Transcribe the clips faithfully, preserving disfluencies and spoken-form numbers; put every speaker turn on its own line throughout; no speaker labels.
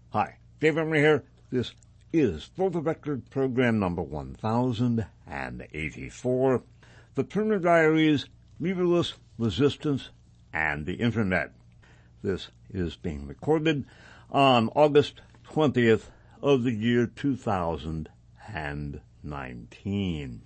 Hi, Dave Emery here. This is For the Record program number one thousand eighty-four, The Turner Diaries, Leaderless Resistance, and the Internet. This is being recorded on August twentieth of the year two thousand nineteen.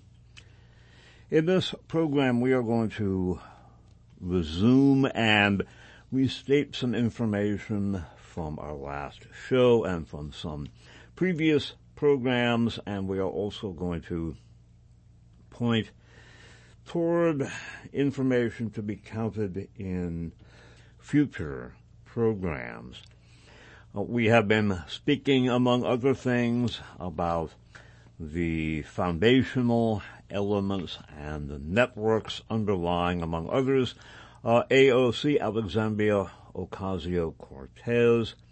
In this program, we are going to resume and restate some information from our last show and from some previous programs, and we are also going to point toward information to be counted in future programs. Uh, we have been speaking, among other things, about the foundational elements and the networks underlying, among others, uh, A O C, Alexandria Ocasio-Cortez,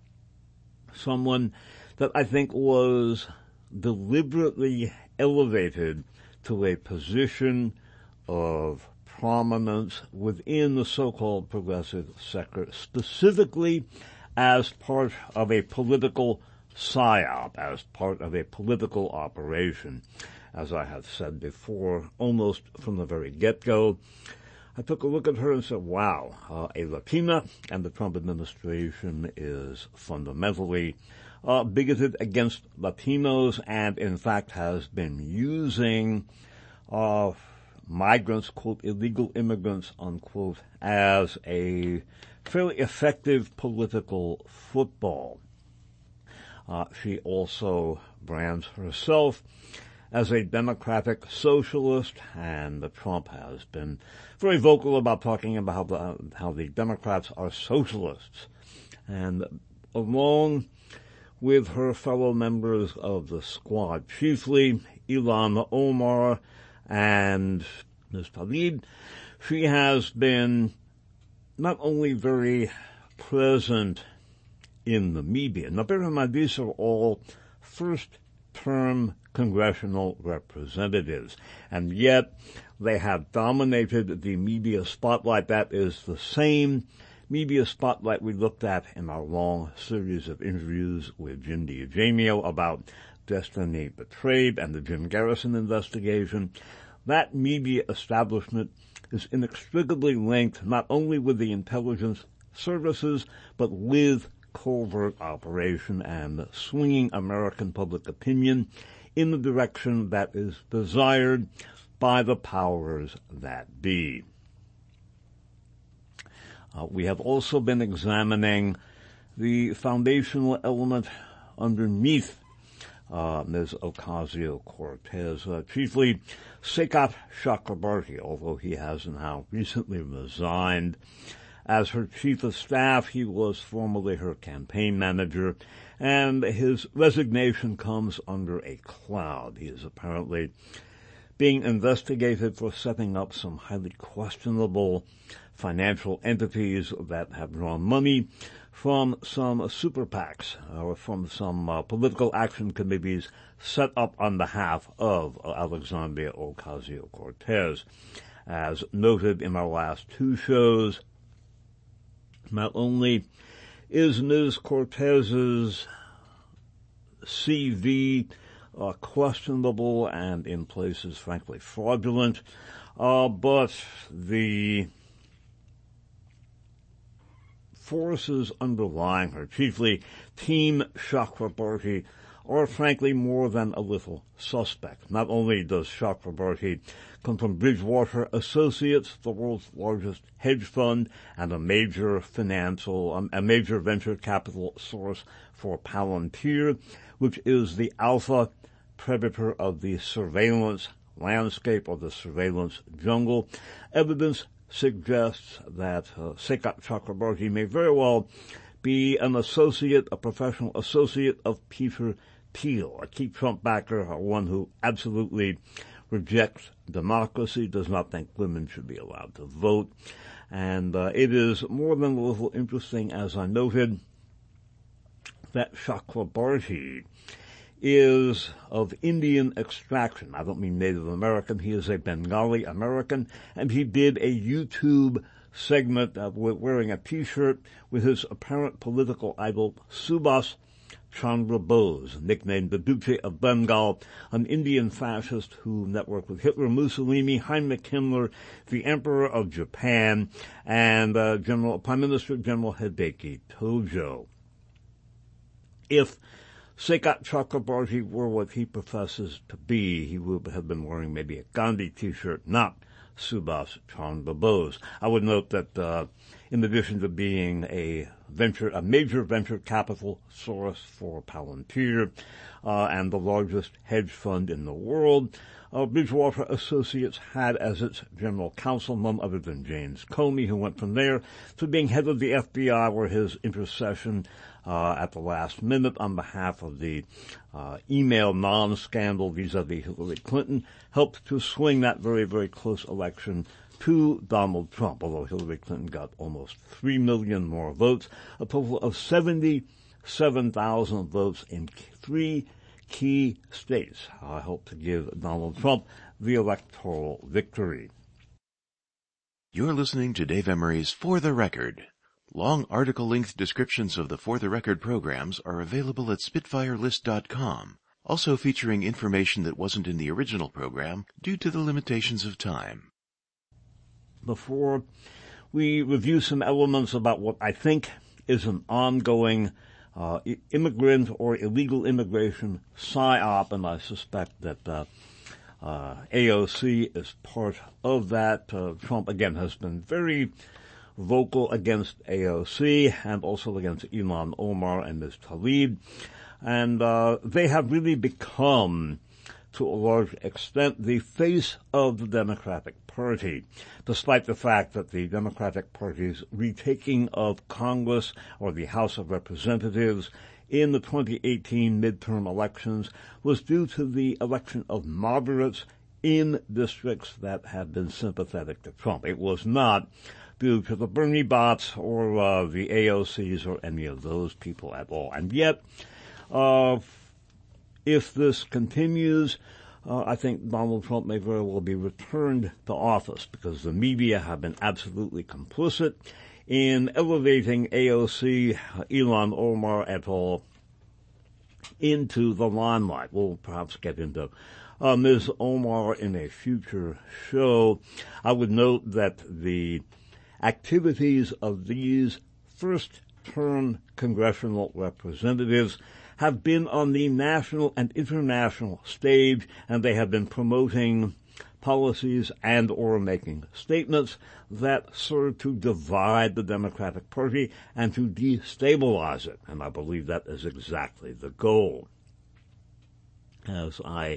someone that I think was deliberately elevated to a position of prominence within the so-called progressive sector, specifically as part of a political psyop, as part of a political operation. As I have said before, almost from the very get-go, I took a look at her and said, wow, uh, a Latina, and the Trump administration is fundamentally uh, bigoted against Latinos and, in fact, has been using uh, migrants, quote, illegal immigrants, unquote, as a fairly effective political football. Uh, she also brands herself as a democratic socialist, and Trump has been very vocal about talking about how the, how the Democrats are socialists. And along with her fellow members of the squad, chiefly Ilhan Omar and Miz Tlaib, she has been not only very present in the media. Now, bear in mind, these are all first-term congressional representatives, and yet they have dominated the media spotlight. That is the same media spotlight we looked at in our long series of interviews with Jim DiEugenio about Destiny Betrayed and the Jim Garrison investigation. That media establishment is inextricably linked not only with the intelligence services, but with covert operation and swinging American public opinion in the direction that is desired by the powers that be. Uh, we have also been examining the foundational element underneath uh, Miz Ocasio-Cortez, uh, chiefly Sekat Chakrabarti, although he has now recently resigned as her chief of staff. He was formerly her campaign manager, and his resignation comes under a cloud. He is apparently being investigated for setting up some highly questionable financial entities that have drawn money from some super PACs or from some uh, political action committees set up on behalf of uh, Alexandria Ocasio-Cortez. As noted in our last two shows, not only is Miz Cortez's C V uh, questionable and in places, frankly, fraudulent, uh, but the forces underlying her, chiefly Team Chakrabarti, are frankly more than a little suspect. Not only does Chakrabarti come from Bridgewater Associates, the world's largest hedge fund and a major financial, um, a major venture capital source for Palantir, which is the alpha predator of the surveillance landscape or the surveillance jungle. Evidence suggests that uh, Sekat Chakrabarti may very well be an associate, a professional associate of Peter Thiel, a key Trump backer, one who absolutely rejects democracy, does not think women should be allowed to vote. And uh, it is more than a little interesting, as I noted, that Chakrabarti is of Indian extraction. I don't mean Native American. He is a Bengali American, and he did a YouTube segment uh, wearing a T-shirt with his apparent political idol, Subhas Chandra Bose, nicknamed the Duce of Bengal, an Indian fascist who networked with Hitler, Mussolini, Heinrich Himmler, the Emperor of Japan, and uh, General Prime Minister General Hideki Tojo. If Saikat Chakrabarti were what he professes to be, he would have been wearing maybe a Gandhi T-shirt, not Subhas Chandra Bose. I would note that uh, in addition to being a venture, a major venture capital source for Palantir uh, and the largest hedge fund in the world, uh, Bridgewater Associates had as its general counsel none other than James Comey, who went from there to being head of the F B I, where his intercession Uh, at the last minute on behalf of the uh, email non-scandal vis-a-vis Hillary Clinton helped to swing that very, very close election to Donald Trump, although Hillary Clinton got almost three million more votes, a total of seventy-seven thousand votes in three key states. I hope to give Donald Trump the electoral victory.
You're listening to Dave Emery's For the Record. Long article-length descriptions of the For the Record programs are available at spitfire list dot com, also featuring information that wasn't in the original program due to the limitations of time.
Before we review some elements about what I think is an ongoing uh, immigrant or illegal immigration psyop, and I suspect that uh, uh, A O C is part of that. Uh, Trump, again, has been very vocal against A O C and also against Ilhan Omar and Miz Tlaib. And uh, they have really become, to a large extent, the face of the Democratic Party, despite the fact that the Democratic Party's retaking of Congress or the House of Representatives in the twenty eighteen midterm elections was due to the election of moderates in districts that have been sympathetic to Trump. It was not due to the Bernie bots or uh, the A O Cs or any of those people at all. And yet, uh, if this continues, uh, I think Donald Trump may very well be returned to office because the media have been absolutely complicit in elevating A O C, Ilhan Omar et al. Into the limelight. We'll perhaps get into uh, Miz Omar in a future show. I would note that the activities of these first-term congressional representatives have been on the national and international stage, and they have been promoting policies and or making statements that serve to divide the Democratic Party and to destabilize it. And I believe that is exactly the goal. As I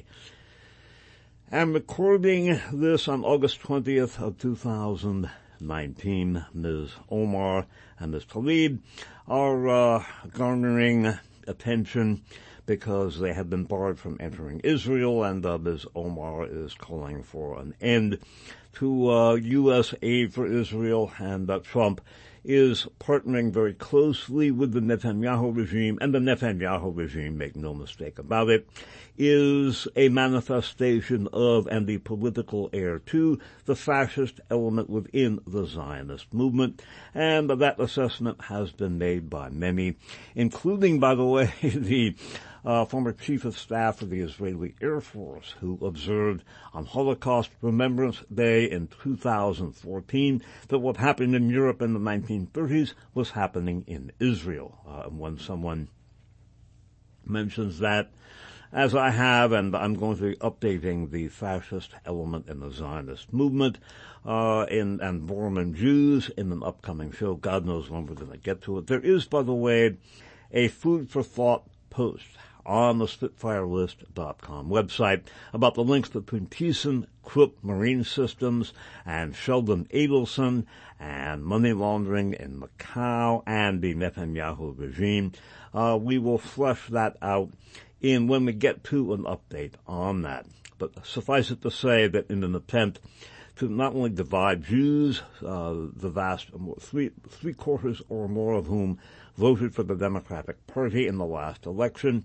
am recording this on August twentieth of two thousand nineteen, Miz Omar and Miz Tlaib are uh, garnering attention because they have been barred from entering Israel, and uh, Miz Omar is calling for an end to uh, U S aid for Israel, and uh, Trump is partnering very closely with the Netanyahu regime, and the Netanyahu regime, make no mistake about it, is a manifestation of and the political heir to the fascist element within the Zionist movement, and that assessment has been made by many, including, by the way, the Uh, former Chief of Staff of the Israeli Air Force, who observed on Holocaust Remembrance Day in two thousand fourteen that what happened in Europe in the nineteen thirties was happening in Israel. Uh, and when someone mentions that, as I have, and I'm going to be updating the fascist element in the Zionist movement uh, in, and Mormon Jews in an upcoming show, God knows when we're going to get to it. There is, by the way, a food for thought post on the spitfire list dot com website about the links between ThyssenKrupp Marine Systems and Sheldon Adelson and money laundering in Macau and the Netanyahu regime. Uh, we will flesh that out in when we get to an update on that. But suffice it to say that in an attempt to not only divide Jews, uh, the vast three, three quarters or more of whom voted for the Democratic Party in the last election,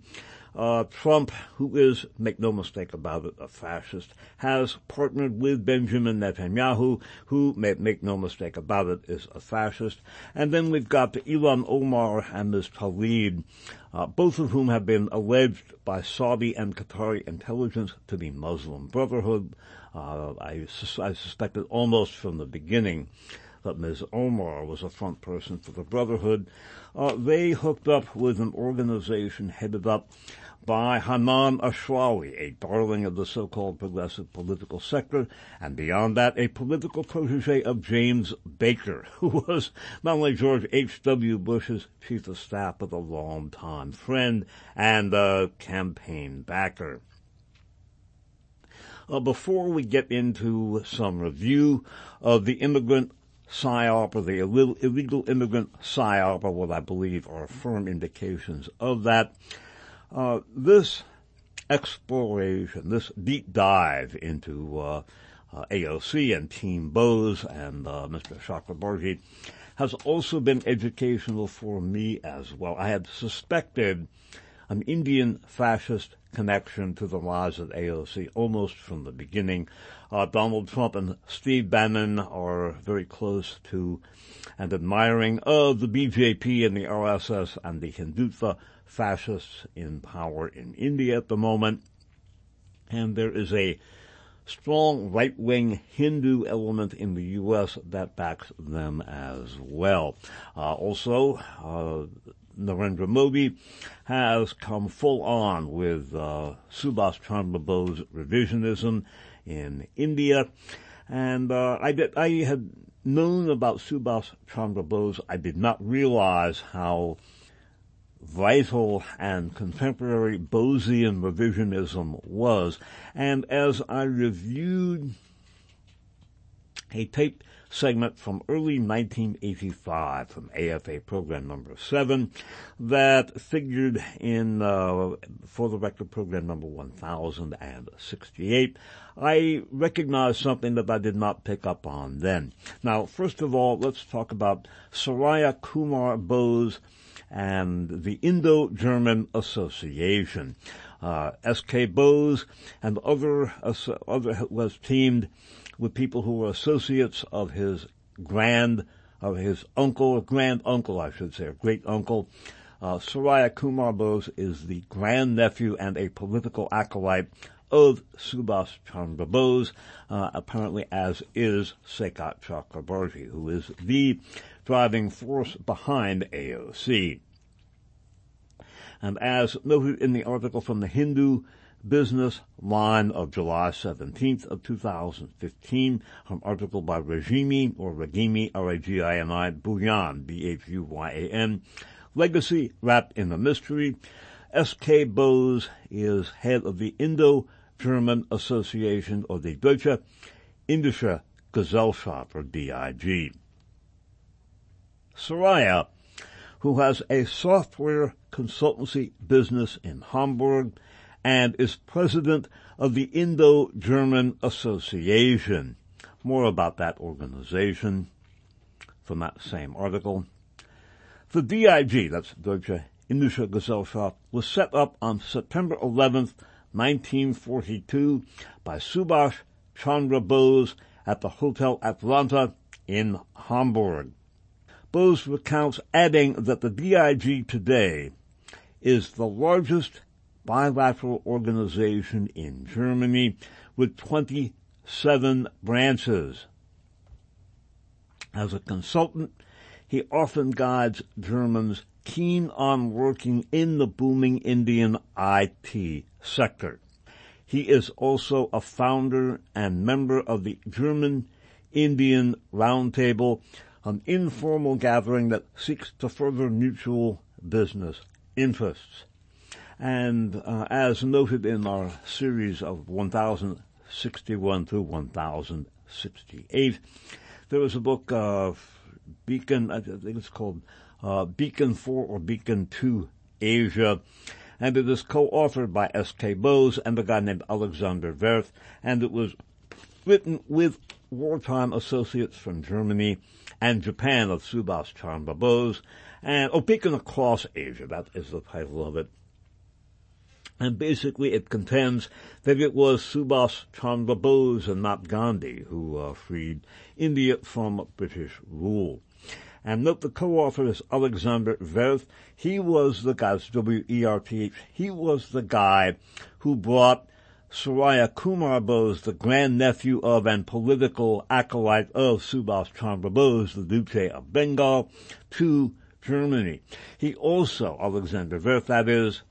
Uh, Trump, who is, make no mistake about it, a fascist, has partnered with Benjamin Netanyahu, who, make, make no mistake about it, is a fascist. And then we've got Ilhan Omar and Miz Tlaib, uh, both of whom have been alleged by Saudi and Qatari intelligence to be Muslim Brotherhood. Uh, I, sus- I suspected almost from the beginning that Miz Omar was a front person for the Brotherhood. Uh, they hooked up with an organization headed up by Hanan Ashrawi, a darling of the so-called progressive political sector, and beyond that, a political protege of James Baker, who was not only George H W. Bush's chief of staff, but a longtime friend and a campaign backer. Uh, before we get into some review of the immigrant PSYOP, or the Ill- illegal immigrant PSYOP, or what I believe are firm indications of that, Uh, this exploration, this deep dive into uh, uh, A O C and Team Bose and uh, Mister Chakrabarti has also been educational for me as well. I had suspected an Indian fascist connection to the rise of A O C almost from the beginning. Uh, Donald Trump and Steve Bannon are very close to and admiring of the B J P and the R S S and the Hindutva fascists in power in India at the moment. And there is a strong right-wing Hindu element in the U S that backs them as well. Uh, also, uh, Narendra Modi has come full on with uh, Subhash Chandra Bose revisionism in India. And uh, I, did, I had known about Subhash Chandra Bose. I did not realize how vital and contemporary Bosian revisionism was. And as I reviewed a tape segment from early nineteen eighty-five from A F A program number seven that figured in, uh, for the record, program number one thousand sixty-eight, I recognized something that I did not pick up on then. Now, first of all, let's talk about Saraya Kumar Bose and the Indo-German Association. Uh, S K Bose and other, uh, other was teamed with people who were associates of his grand, of his uncle, grand uncle, I should say, or great uncle. Uh, Saraya Kumar Bose is the grandnephew and a political acolyte of Subhash Chandra Bose, uh, apparently as is Saket Chakrabarti, who is the driving force behind A O C. And as noted in the article from the Hindu Business Line of July seventeenth of two thousand fifteen, an article by Ragini, or Ragini, R A G I N I, Bhuyan, B H U Y A N, Legacy Wrapped in a Mystery, S K Bose is head of the Indo-German Association, or the Deutsche Indische Gesellschaft, or D I G. Saraya, who has a software consultancy business in Hamburg and is president of the Indo-German Association. More about that organization from that same article. The D I G, that's Deutsche Indische Gesellschaft, was set up on September eleventh, nineteen forty-two by Subhash Chandra Bose at the Hotel Atlanta in Hamburg. Bose recounts, adding that the D I G today is the largest bilateral organization in Germany with twenty-seven branches. As a consultant, he often guides Germans keen on working in the booming Indian I T sector. He is also a founder and member of the German Indian Roundtable, an informal gathering that seeks to further mutual business interests. And uh, as noted in our series of one thousand sixty-one through one thousand sixty-eight, there was a book of Beacon, I think it's called uh, Beacon four or Beacon two Asia, and it is co-authored by S K Bose and a guy named Alexander Werth, and it was written with wartime associates from Germany and Japan of Subhash Chandra Bose, and oh, Beacon Across Asia, that is the title of it. And basically it contends that it was Subhas Chandra Bose and not Gandhi who uh, freed India from British rule. And note the co-author is Alexander Werth. He was the guy, W E R T H, he was the guy who brought Surya Kumar Bose, the grandnephew of and political acolyte of Subhas Chandra Bose, the Duce of Bengal, to Germany. He also, Alexander Werth, that is,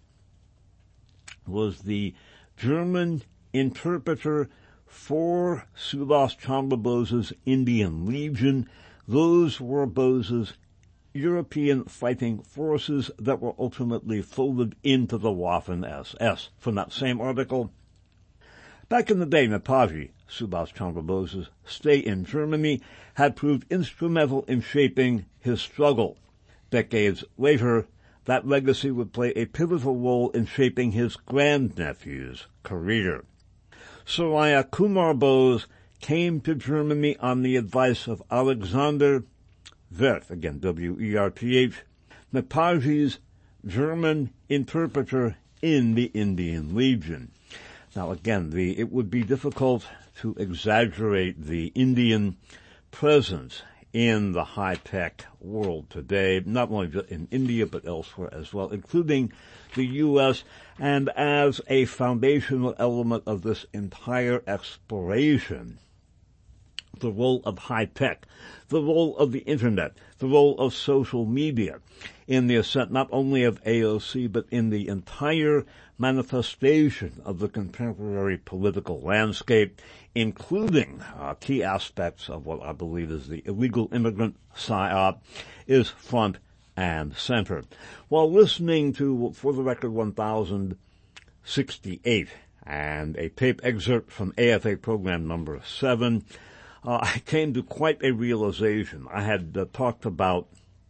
was the German interpreter for Subhas Chandra Bose's Indian Legion. Those were Bose's European fighting forces that were ultimately folded into the Waffen S S. From that same article, back in the day, Nepalji, Subhas Chandra Bose's stay in Germany, had proved instrumental in shaping his struggle. Decades later, that legacy would play a pivotal role in shaping his grandnephew's career. Surya Kumar Bose came to Germany on the advice of Alexander Werth, again W E R T H, Nepalji's German interpreter in the Indian Legion. Now again, the, it would be difficult to exaggerate the Indian presence in the high-tech world today, not only in India but elsewhere as well, including the U S, and as a foundational element of this entire exploration, the role of high-tech, the role of the Internet, the role of social media in the ascent not only of A O C, but in the entire manifestation of the contemporary political landscape, including uh, key aspects of what I believe is the illegal immigrant psyop, is front and center. While listening to, for the record, one thousand sixty-eight, and a tape excerpt from A F A program number seven, uh, I came to quite a realization. I had uh, talked about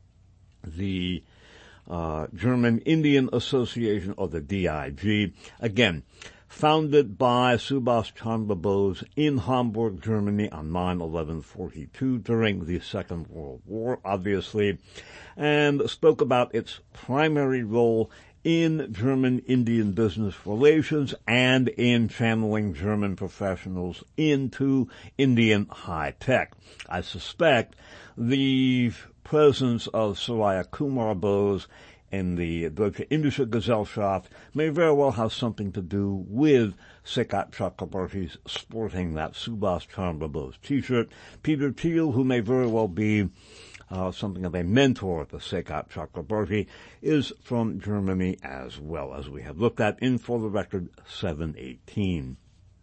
the uh, German Indian Association, or the D I G, again, founded by Subhas Chandra Bose in Hamburg, Germany on nine eleven forty-two during the Second World War, obviously, and spoke about its primary role in German-Indian business relations and in channeling German professionals into Indian high-tech. I suspect the presence of Surya Kumar Bose in the Deutsche Indische Gesellschaft may very well have something to do with Sekat Chakrabarty's sporting that Subhas Chandra Bose t-shirt. Peter Thiel, who may very well be uh, something of a mentor to Sekat Chakrabarty, is from Germany as well, as we have looked at in, for the record, seven eighteen.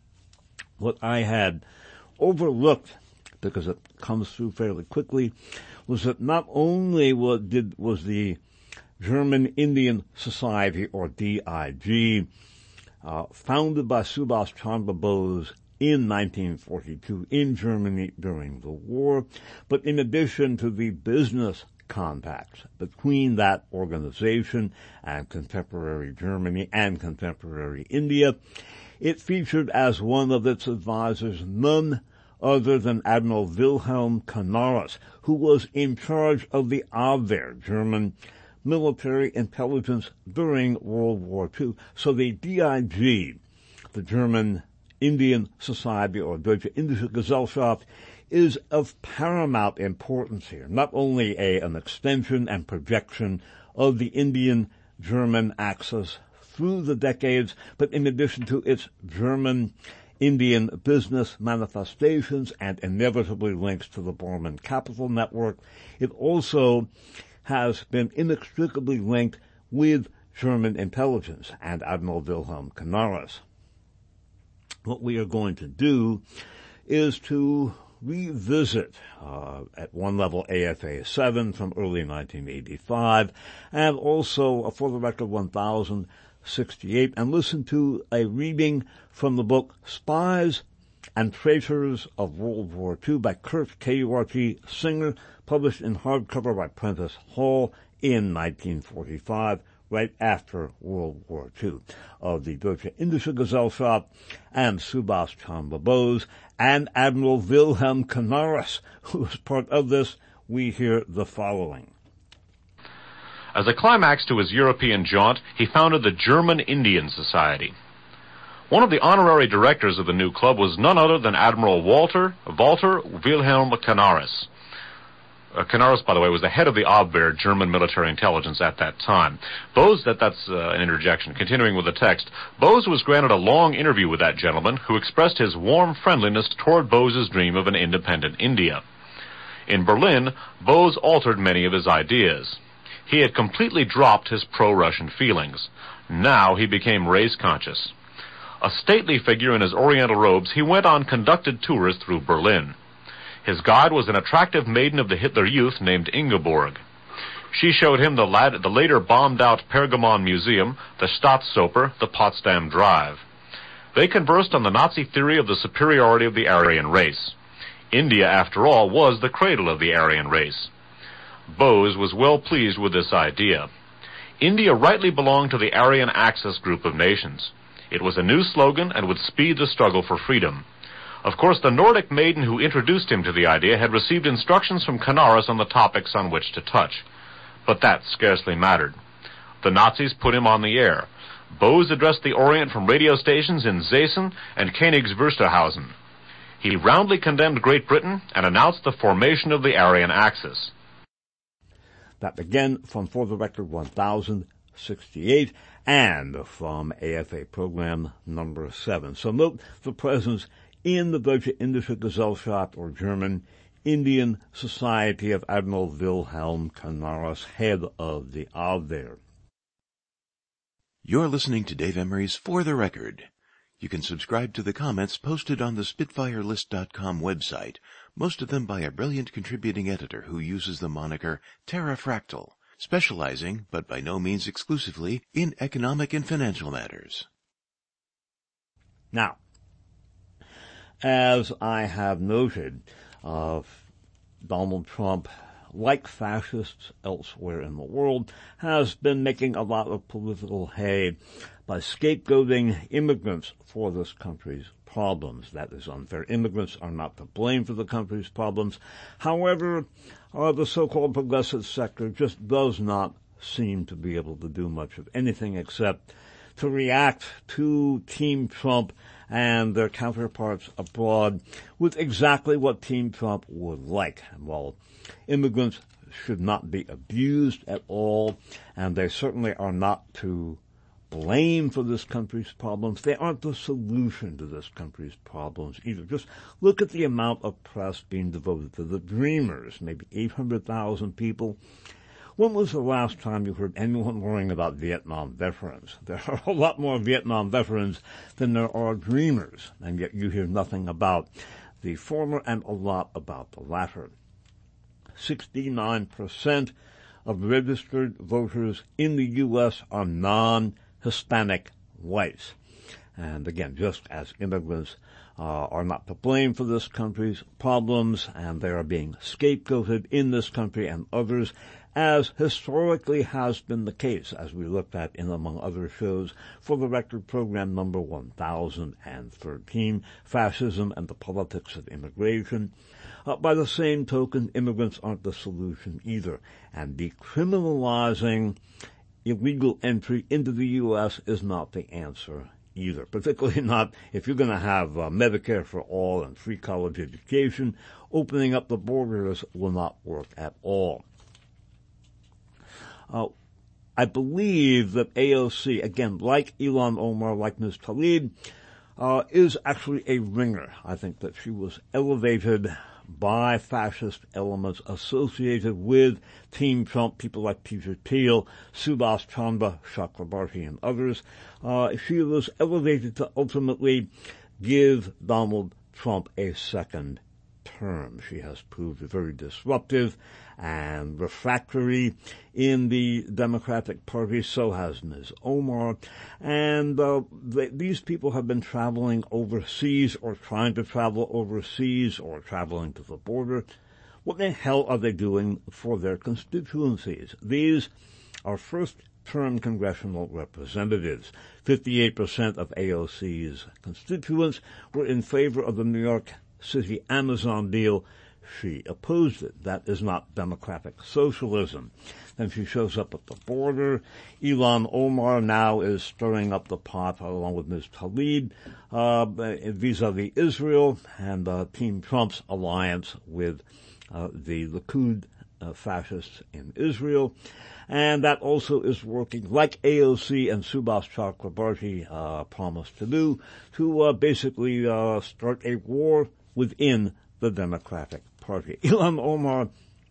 What I had overlooked, because it comes through fairly quickly, was that not only what did, was the German Indian Society, or D I G, uh, founded by Subhas Chandra Bose in nineteen forty-two in Germany during the war, but in addition to the business contacts between that organization and contemporary Germany and contemporary India, it featured as one of its advisors none other than Admiral Wilhelm Canaris, who was in charge of the Abwehr, German military intelligence during World War Two. So the D I G, the German Indian Society, or Deutsche Indische Gesellschaft, is of paramount importance here. Not only a, an extension and projection of the Indian-German axis through the decades, but in addition to its German-Indian business manifestations and inevitably links to the Bormann Capital Network, it also has been inextricably linked with German intelligence and Admiral Wilhelm Canaris. What we are going to do is to revisit, uh, at one level, A F A seven from early nineteen eighty-five, and also, uh, for the record, one thousand sixty-eight, and listen to a reading from the book Spies and Traitors of World War Two by Kurt K U R T Singer, published in hardcover by Prentice Hall in nineteen forty-five, right after World War Two, of the Deutsche Indische Gesellschaft and Subhas Chandra Bose and Admiral Wilhelm Canaris, who was part of this. We hear the following.
As a climax to his European jaunt, he founded the German Indian Society. One of the honorary directors of the new club was none other than Admiral Walter Walter Wilhelm Canaris. Uh, Canaris, by the way, was the head of the Abwehr, German military intelligence at that time. Bose, that, that's uh, an interjection. Continuing with the text, Bose was granted a long interview with that gentleman, who expressed his warm friendliness toward Bose's dream of an independent India. In Berlin, Bose altered many of his ideas. He had completely dropped his pro-Russian feelings. Now he became race-conscious. A stately figure in his oriental robes, he went on conducted tours through Berlin. His guide was an attractive maiden of the Hitler Youth named Ingeborg. She showed him the, lad- the later bombed-out Pergamon Museum, the Staatsoper, the Potsdam Drive. They conversed on the Nazi theory of the superiority of the Aryan race. India, after all, was the cradle of the Aryan race. Bose was well pleased with this idea. India rightly belonged to the Aryan Axis group of nations. It was a new slogan and would speed the struggle for freedom. Of course, the Nordic maiden who introduced him to the idea had received instructions from Canaris on the topics on which to touch. But that scarcely mattered. The Nazis put him on the air. Bose addressed the Orient from radio stations in Zesen and Königs Wusterhausen. He roundly condemned Great Britain and announced the formation of the Aryan Axis.
That again from For the Record one thousand sixty-eight and from A F A program number seven. So note the presence in the Deutsche Indische Gesellschaft, or German Indian Society, of Admiral Wilhelm Canaris, head of the Abwehr.
You're listening to Dave Emery's For the Record. You can subscribe to the comments posted on the Spitfire List dot com website, most of them by a brilliant contributing editor who uses the moniker Terrafractal, specializing, but by no means exclusively, in economic and financial matters.
Now, as I have noted, uh, Donald Trump, like fascists elsewhere in the world, has been making a lot of political hay by scapegoating immigrants for this country's problems. That is unfair. Immigrants are not to blame for the country's problems. However, uh, the so-called progressive sector just does not seem to be able to do much of anything except to react to Team Trump and their counterparts abroad with exactly what Team Trump would like. While immigrants should not be abused at all, and they certainly are not to blame for this country's problems, they aren't the solution to this country's problems either. Just look at the amount of press being devoted to the Dreamers, maybe eight hundred thousand people. When was the last time you heard anyone worrying about Vietnam veterans? There are a lot more Vietnam veterans than there are Dreamers, and yet you hear nothing about the former and a lot about the latter. sixty-nine percent of registered voters in the U S are non-Hispanic whites. And again, just as immigrants uh, are not to blame for this country's problems, and they are being scapegoated in this country and others, as historically has been the case, as we looked at in, among other shows, For the Record program number one thousand thirteen, Fascism and the Politics of Immigration. Uh, by the same token, immigrants aren't the solution either, and decriminalizing illegal entry into the U S is not the answer either, particularly not if you're going to have uh, Medicare for all and free college education. Opening up the borders will not work at all. Uh, I believe that A O C, again, like Ilhan Omar, like Miz Tlaib, uh, is actually a ringer. I think that she was elevated by fascist elements associated with Team Trump, people like Peter Thiel, Subhas Chandra Chakrabarti, and others. Uh, she was elevated to ultimately give Donald Trump a second term. She has proved very disruptive and refractory in the Democratic Party. So has Miz Omar. And uh, they, these people have been traveling overseas or trying to travel overseas or traveling to the border. What the hell are they doing for their constituencies? These are first-term congressional representatives. fifty-eight percent of A O C's constituents were in favor of the New York City Amazon deal. she opposed it. That is not democratic socialism. Then she shows up at the border. Ilhan Omar now is stirring up the pot along with Miz Tlaib uh, vis-a-vis Israel and uh, Team Trump's alliance with uh, the Likud uh, fascists in Israel. And that also is working, like A O C and Subhas Chakrabarti uh, promised to do, to uh, basically uh, start a war within the Democratic Party. Ilhan Omar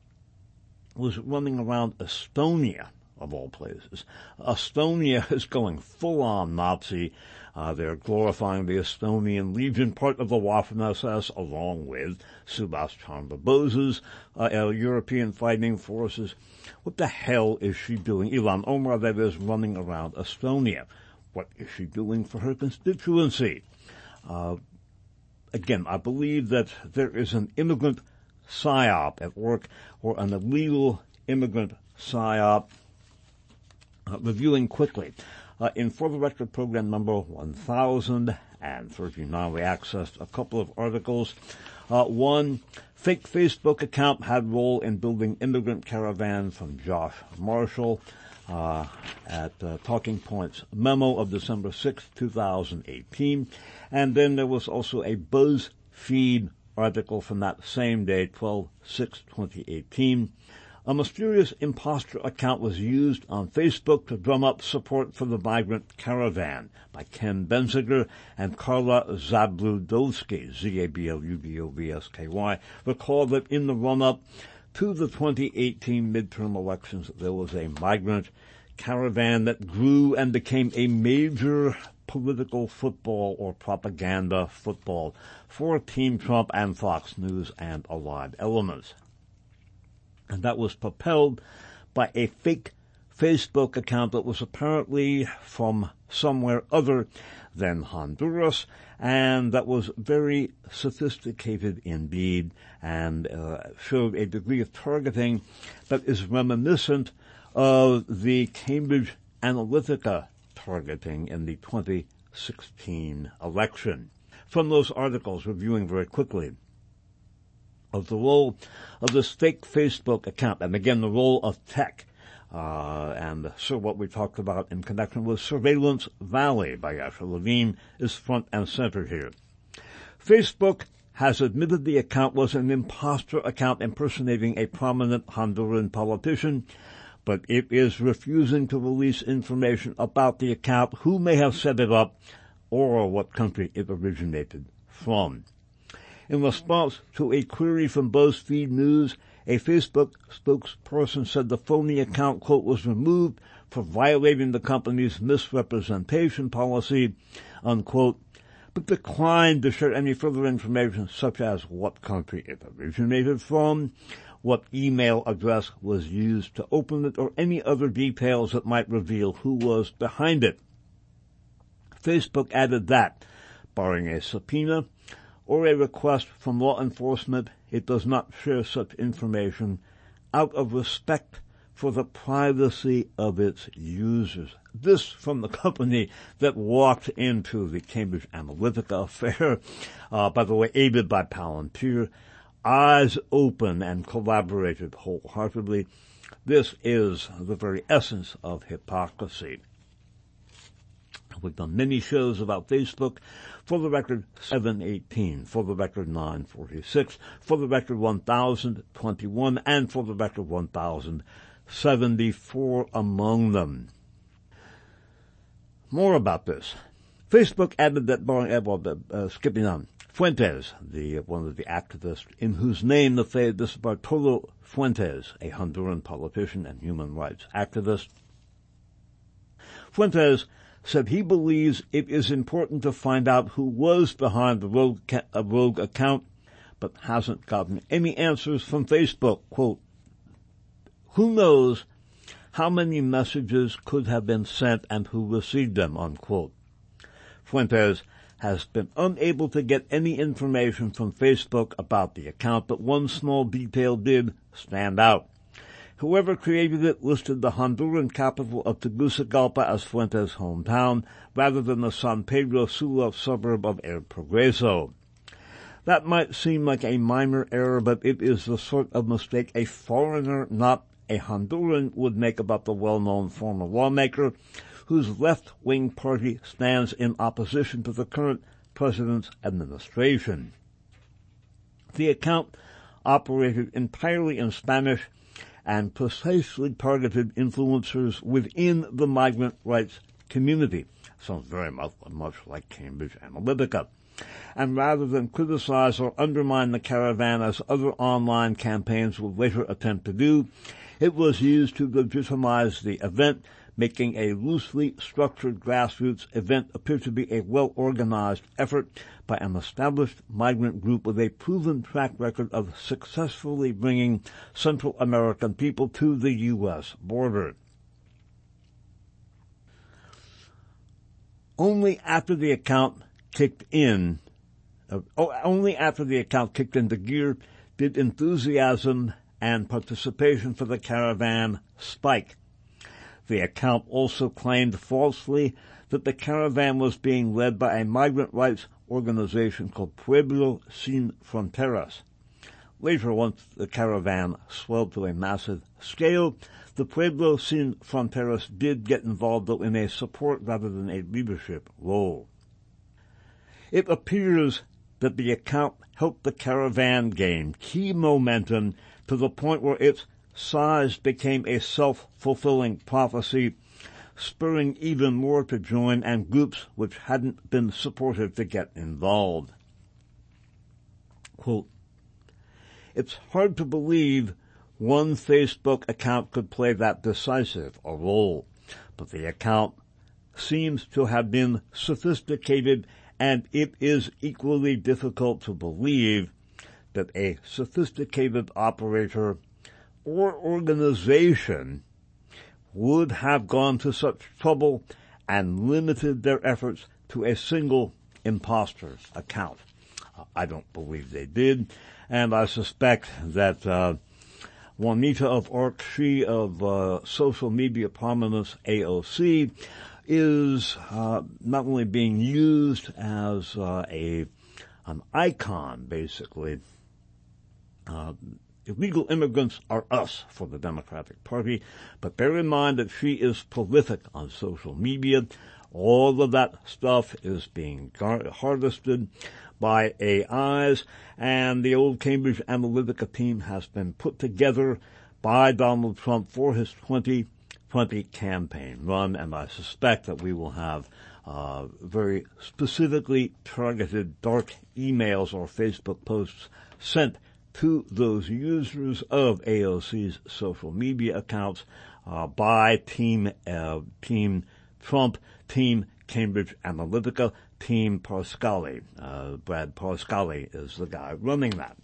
was running around Estonia, of all places. Estonia is going full-on Nazi. Uh, they're glorifying the Estonian Legion, part of the Waffen-S S, along with Subhas Chandra Bose's uh, uh, European fighting forces. What the hell is she doing? Ilhan Omar, that is, running around Estonia. What is she doing for her constituency? Uh, again, I believe that there is an immigrant psyop at work, or an illegal immigrant psyop. Uh, reviewing quickly. Uh, in For the Record program number one thousand thirty-nine, we accessed a couple of articles. Uh, one, fake Facebook account had role in building immigrant caravan from Josh Marshall uh, at uh, Talking Points memo of December sixth, twenty eighteen. And then there was also a BuzzFeed article from that same day, twelve six twenty eighteen. A mysterious imposter account was used on Facebook to drum up support for the migrant caravan by Ken Benziger and Carla Zabludovsky, Z A B L U D O V S K Y. Recall that in the run-up to the twenty eighteen midterm elections, there was a migrant caravan that grew and became a major political football or propaganda football for Team Trump and Fox News and allied elements. And that was propelled by a fake Facebook account that was apparently from somewhere other than Honduras, and that was very sophisticated indeed, and uh, showed a degree of targeting that is reminiscent of the Cambridge Analytica targeting in the twenty sixteen election. From those articles, reviewing very quickly, of the role of this fake Facebook account, and again the role of tech, uh, and so what we talked about in connection with Surveillance Valley by Yasha Levine is front and center here. Facebook has admitted the account was an imposter account impersonating a prominent Honduran politician, but it is refusing to release information about the account, who may have set it up, or what country it originated from. In response to a query from BuzzFeed News, a Facebook spokesperson said the phony account, quote, was removed for violating the company's misrepresentation policy, unquote, but declined to share any further information such as what country it originated from, what email address was used to open it, or any other details that might reveal who was behind it. Facebook added that, barring a subpoena or a request from law enforcement, it does not share such information out of respect for the privacy of its users. This from the company that walked into the Cambridge Analytica affair, uh, by the way, aided by Palantir, eyes open and collaborated wholeheartedly. This is the very essence of hypocrisy. We've done many shows about Facebook. For the record, seven eighteen. For the record, nine forty-six. For the record, one thousand twenty-one. And for the record, one thousand seventy-four among them. More about this. Facebook added that, well, uh, skipping on, Fuentes, the one of the activists in whose name the this is Bartolo Fuentes, a Honduran politician and human rights activist. Fuentes said he believes it is important to find out who was behind the rogue, uh, rogue account, but hasn't gotten any answers from Facebook. Quote, who knows how many messages could have been sent and who received them, unquote. Fuentes has been unable to get any information from Facebook about the account, but one small detail did stand out. Whoever created it listed the Honduran capital of Tegucigalpa as Fuentes' hometown, rather than the San Pedro Sula suburb of El Progreso. That might seem like a minor error, but it is the sort of mistake a foreigner, not a Honduran, would make about the well-known former lawmaker whose left-wing party stands in opposition to the current president's administration. The account operated entirely in Spanish and precisely targeted influencers within the migrant rights community. Sounds very much, much like Cambridge Analytica. And rather than criticize or undermine the caravan as other online campaigns will later attempt to do, it was used to legitimize the event, making a loosely structured grassroots event appear to be a well-organized effort by an established migrant group with a proven track record of successfully bringing Central American people to the U S border. Only after the account kicked in, uh, oh, only after the account kicked into gear did enthusiasm and participation for the caravan spike. The account also claimed falsely that the caravan was being led by a migrant rights organization called Pueblo Sin Fronteras. Later, once the caravan swelled to a massive scale, the Pueblo Sin Fronteras did get involved, though in a support rather than a leadership role. It appears that the account helped the caravan gain key momentum to the point where its size became a self-fulfilling prophecy, spurring even more to join and groups which hadn't been supportive to get involved. Quote, "It's hard to believe one Facebook account could play that decisive a role, but the account seems to have been sophisticated, and it is equally difficult to believe that a sophisticated operator or organization would have gone to such trouble and limited their efforts to a single imposter's account." Uh, I don't believe they did, and I suspect that uh, Juanita of Arc, she of uh, social media prominence A O C, is uh, not only being used as uh, a an icon, basically. Uh, illegal immigrants are us for the Democratic Party, but bear in mind that she is prolific on social media. All of that stuff is being gar- harvested by A Is, and the old Cambridge Analytica team has been put together by Donald Trump for his twenty twenty campaign run, and I suspect that we will have uh, very specifically targeted dark emails or Facebook posts sent to those users of A O C's social media accounts uh, by Team uh, Team Trump, Team Cambridge Analytica, Team Parscale. Uh, Brad Parscale is the guy running that.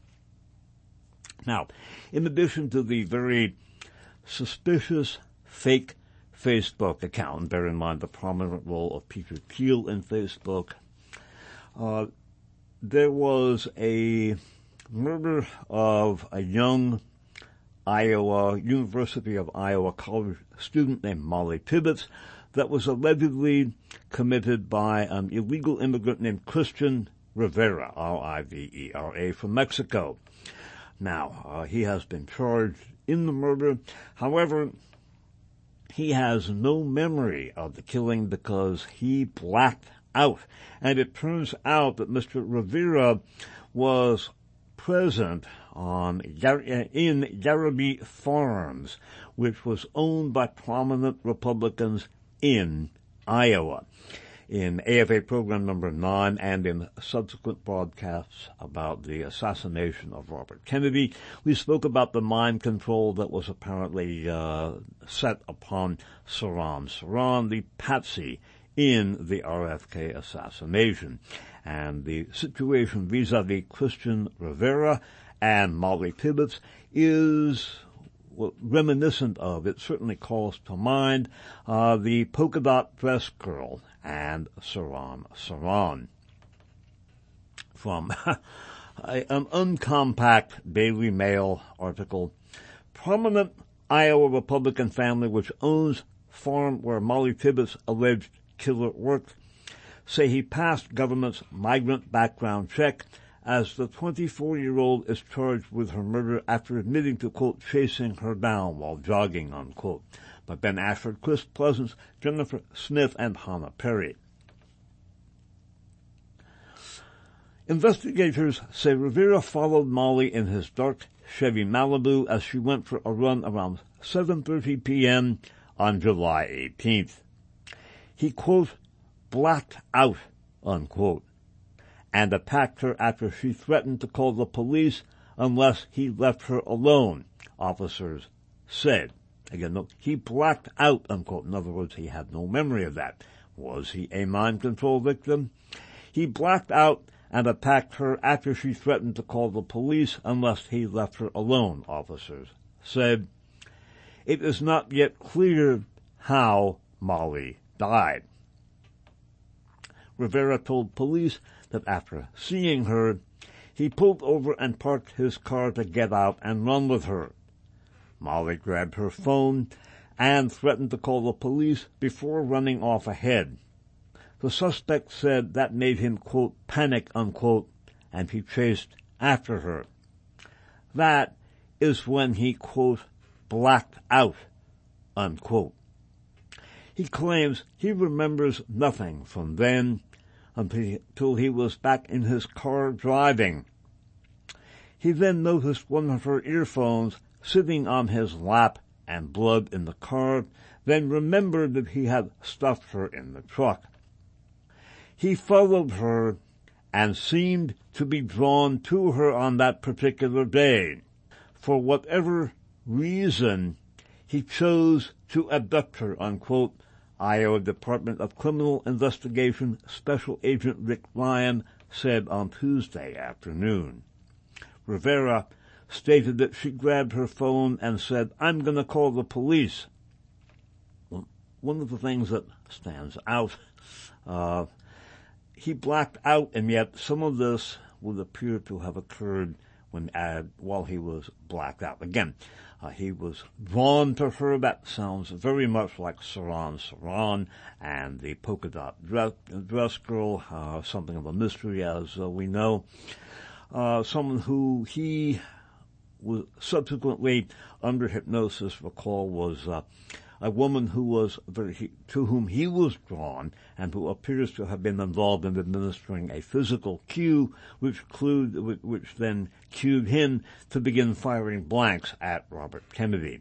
Now, in addition to the very suspicious fake Facebook account, bear in mind the prominent role of Peter Thiel in Facebook, uh, there was a murder of a young Iowa, University of Iowa college student named Molly Tibbetts that was allegedly committed by an illegal immigrant named Christian Rivera, R I V E R A, from Mexico. Now, uh, he has been charged in the murder. However, he has no memory of the killing because he blacked out. And it turns out that Mister Rivera was present on in Garraby Farms, which was owned by prominent Republicans in Iowa. In A F A program number nine and in subsequent broadcasts about the assassination of Robert Kennedy, we spoke about the mind control that was apparently uh, set upon Saran Saran, the patsy in the R F K assassination. And the situation vis-a-vis Christian Rivera and Molly Tibbetts is well, reminiscent of, it certainly calls to mind, uh, the polka dot dress girl and Saran Saran. From an uncompact Daily Mail article, prominent Iowa Republican family which owns farm where Molly Tibbetts' alleged killer worked say he passed government's migrant background check as the twenty-four-year-old is charged with her murder after admitting to, quote, chasing her down while jogging, unquote, by Ben Ashford, Chris Pleasance, Jennifer Smith, and Hannah Perry. Investigators say Rivera followed Molly in his dark Chevy Malibu as she went for a run around seven thirty p.m. on July eighteenth. He, quote, blacked out, unquote, and attacked her after she threatened to call the police unless he left her alone, officers said. Again, no, he blacked out, unquote. In other words, he had no memory of that. Was he a mind control victim? He blacked out and attacked her after she threatened to call the police unless he left her alone, officers said. It is not yet clear how Molly died. Rivera told police that after seeing her, he pulled over and parked his car to get out and run with her. Molly grabbed her phone and threatened to call the police before running off ahead. The suspect said that made him, quote, panic, unquote, and he chased after her. That is when he, quote, blacked out, unquote. He claims he remembers nothing from then until he was back in his car driving. He then noticed one of her earphones sitting on his lap and blood in the car, then remembered that he had stuffed her in the truck. He followed her and seemed to be drawn to her on that particular day. For whatever reason, he chose to abduct her, unquote, Iowa Department of Criminal Investigation Special Agent Rick Ryan said on Tuesday afternoon. Rivera stated that she grabbed her phone and said, I'm going to call the police. Well, one of the things that stands out, uh, he blacked out, and yet some of this would appear to have occurred when uh, while he was blacked out. Again, uh, he was drawn to her. That sounds very much like Saran Saran and the polka dot dress, dress girl, uh, something of a mystery, as uh, we know. Uh, someone who he was subsequently under hypnosis, recall, was uh, a woman who was very, to whom he was drawn and who appears to have been involved in administering a physical cue, which clued, which then cued him to begin firing blanks at Robert Kennedy.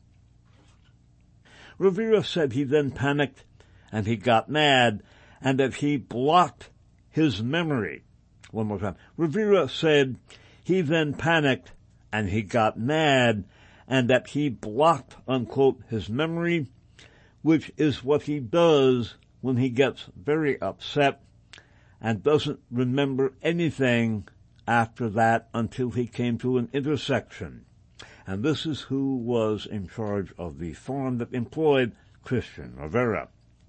Rivera said he then panicked and he got mad and that he blocked his memory. One more time. Rivera said he then panicked and he got mad and that he blocked, unquote, his memory, which is what he does when he gets very upset and doesn't remember anything after that until he came to an intersection. And this is who was in charge of the farm that employed Christian Rivera.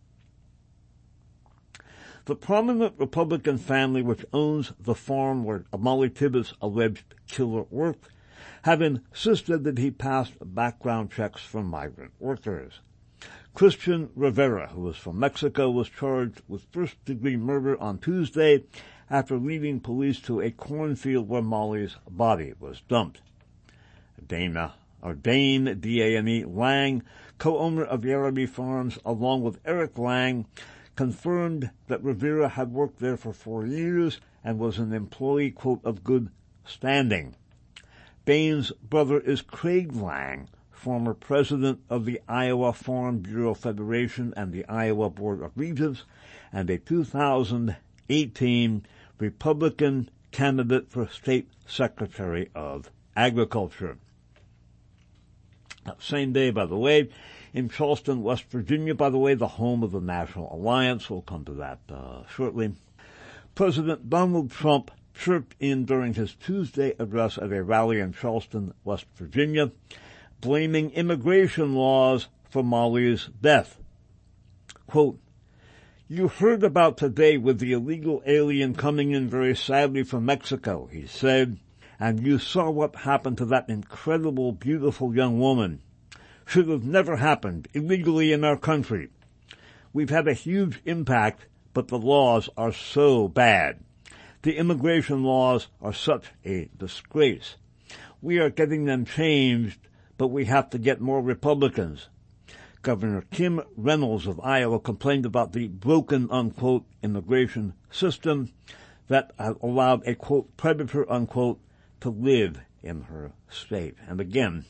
The prominent Republican family which owns the farm where Molly Tibbetts' alleged killer worked have insisted that he passed background checks for migrant workers. Christian Rivera, who is from Mexico, was charged with first-degree murder on Tuesday after leading police to a cornfield where Molly's body was dumped. Dana, or Dane, D A N E, Lang, co-owner of Yarrowby Farms, along with Eric Lang, confirmed that Rivera had worked there for four years and was an employee, quote, of good standing. Bain's brother is Craig Lang, former president of the Iowa Farm Bureau Federation and the Iowa Board of Regents, and a two thousand eighteen Republican candidate for State Secretary of Agriculture. That same day, by the way, in Charleston, West Virginia, by the way, the home of the National Alliance, we'll come to that uh, shortly, President Donald Trump chirped in during his Tuesday address at a rally in Charleston, West Virginia, blaming immigration laws for Molly's death. Quote, you heard about today with the illegal alien coming in very sadly from Mexico, he said, and you saw what happened to that incredible, beautiful young woman. Should have never happened illegally in our country. We've had a huge impact, but the laws are so bad. The immigration laws are such a disgrace. We are getting them changed, but we have to get more Republicans. Governor Kim Reynolds of Iowa complained about the broken, unquote, immigration system that allowed a, quote, predator, unquote, to live in her state. And again,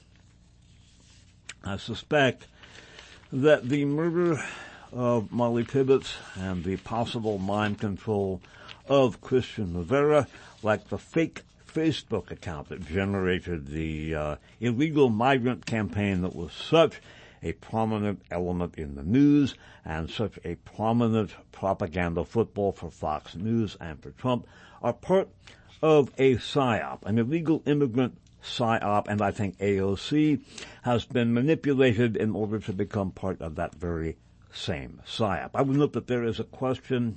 I suspect that the murder of Molly Tibbetts and the possible mind control of Christian Rivera, like the fake Facebook account that generated the uh, illegal migrant campaign that was such a prominent element in the news and such a prominent propaganda football for Fox News and for Trump, are part of a psyop, an illegal immigrant psyop, and I think A O C has been manipulated in order to become part of that very same psyop. I would note that there is a question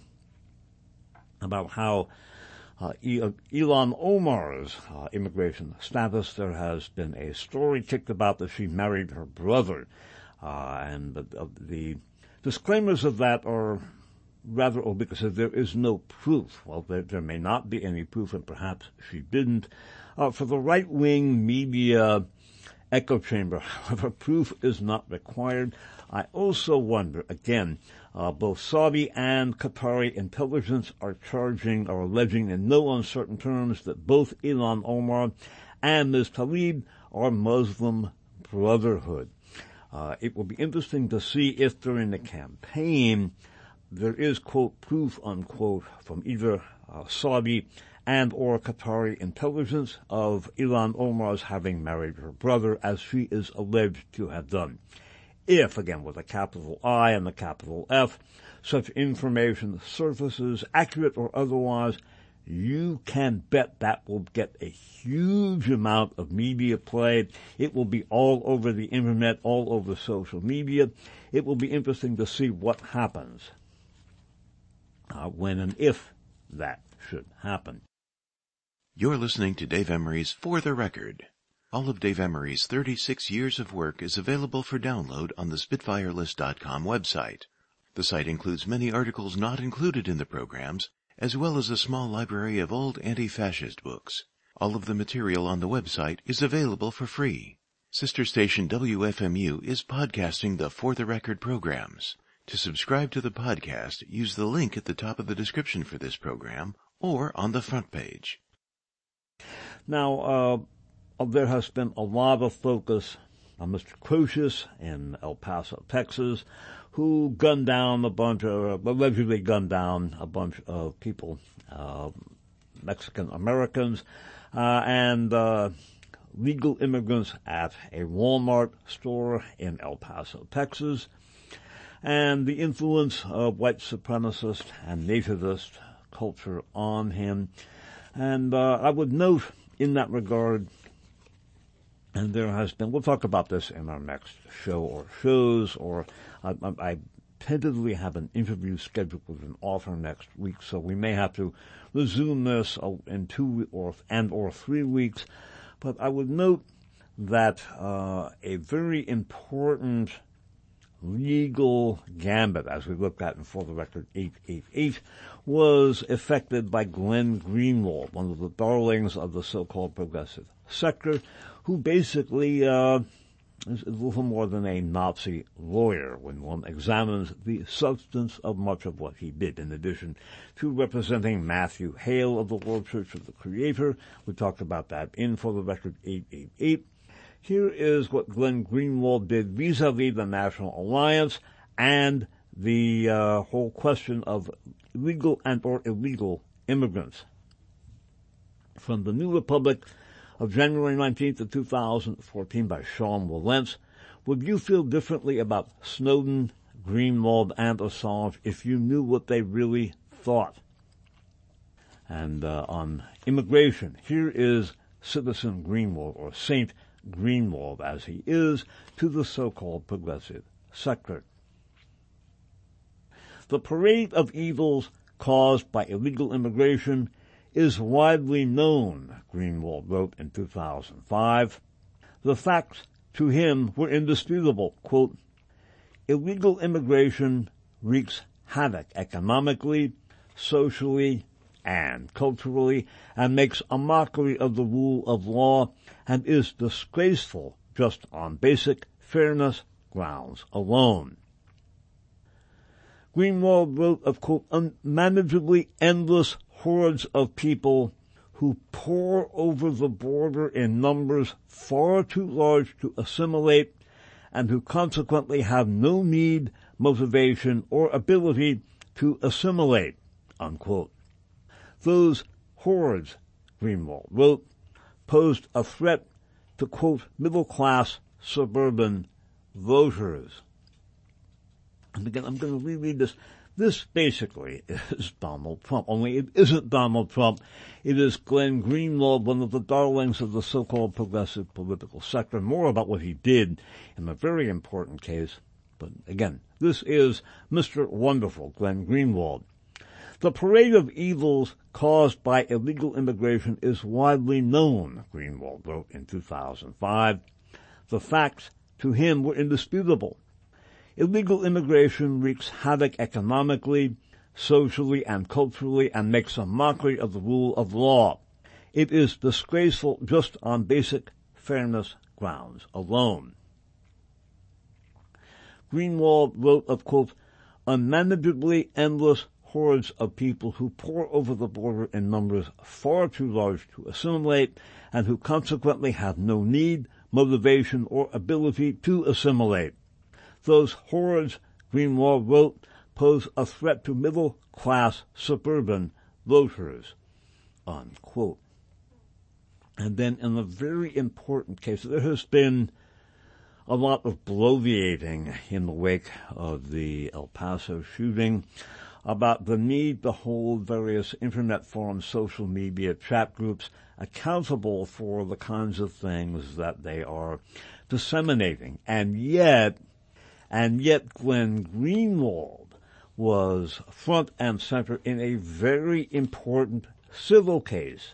about how uh, Ilhan Omar's uh, immigration status. There has been a story kicked about that she married her brother, uh, and the, uh, the disclaimers of that are rather oblique. There is no proof. Well, there, there may not be any proof, and perhaps she didn't. Uh, for the right-wing media echo chamber, however, proof is not required. I also wonder, again, uh, both Saudi and Qatari intelligence are charging or alleging in no uncertain terms that both Ilhan Omar and Miz Tlaib are Muslim Brotherhood. Uh, it will be interesting to see if during the campaign there is, quote, proof, unquote, from either uh, Saudi and or Qatari intelligence of Ilhan Omar's having married her brother, as she is alleged to have done. If, again, with a capital I and a capital F, such information surfaces, accurate or otherwise, you can bet that will get a huge amount of media play. It will be all over the internet, all over social media. It will be interesting to see what happens uh, when and if that should happen.
You're listening to Dave Emery's For the Record. All of Dave Emery's thirty-six years of work is available for download on the Spitfire List dot com website. The site includes many articles not included in the programs, as well as a small library of old anti-fascist books. All of the material on the website is available for free. Sister station W F M U is podcasting the For the Record programs. To subscribe to the podcast, use the link at the top of the description for this program or on the front page.
Now, uh, there has been a lot of focus on Mister Crozius in El Paso, Texas, who gunned down a bunch of, allegedly gunned down a bunch of people, uh, Mexican Americans, uh, and, uh, legal immigrants at a Walmart store in El Paso, Texas, and the influence of white supremacist and nativist culture on him. And, uh, I would note in that regard, and there has been, we'll talk about this in our next show or shows, or I, I, I tentatively have an interview scheduled with an author next week, so we may have to resume this in two or and or three weeks. But I would note that uh, a very important legal gambit, as we looked at in For the Record eight eighty-eight, was effected by Glenn Greenwald, one of the darlings of the so-called progressive sector, who basically uh, is a little more than a Nazi lawyer when one examines the substance of much of what he did. In addition to representing Matthew Hale of the World Church of the Creator, we talked about that in For the Record eight eighty-eight. Here is what Glenn Greenwald did vis-a-vis the National Alliance and the uh, whole question of legal and or illegal immigrants. From the New Republic of January nineteenth of two thousand fourteen by Sean Wilentz, would you feel differently about Snowden, Greenwald, and Assange if you knew what they really thought? And uh, on immigration, here is Citizen Greenwald, or Saint Greenwald as he is, to the so-called progressive sector. The parade of evils caused by illegal immigration is widely known, Greenwald wrote in two thousand five. The facts to him were indisputable. Quote, illegal immigration wreaks havoc economically, socially, and culturally, and makes a mockery of the rule of law, and is disgraceful just on basic fairness grounds alone. Greenwald wrote of, quote, unmanageably endless hordes of people who pour over the border in numbers far too large to assimilate, and who consequently have no need, motivation, or ability to assimilate, unquote. Those hordes, Greenwald wrote, posed a threat to, quote, middle-class suburban voters. And again, I'm going to reread this. This basically is Donald Trump, only it isn't Donald Trump. It is Glenn Greenwald, one of the darlings of the so-called progressive political sector. More about what he did in a very important case. But again, this is Mister Wonderful, Glenn Greenwald. The parade of evils caused by illegal immigration is widely known, Greenwald wrote in two thousand five. The facts to him were indisputable. Illegal immigration wreaks havoc economically, socially, and culturally, and makes a mockery of the rule of law. It is disgraceful just on basic fairness grounds alone. Greenwald wrote of, quote, unmanageably endless hordes of people who pour over the border in numbers far too large to assimilate, and who consequently have no need, motivation, or ability to assimilate. Those hordes, Greenwald wrote, pose a threat to middle-class suburban voters, unquote. And then in a very important case, there has been a lot of bloviating in the wake of the El Paso shooting about the need to hold various internet forums, social media, chat groups accountable for the kinds of things that they are disseminating. And yet, and yet Glenn Greenwald was front and center in a very important civil case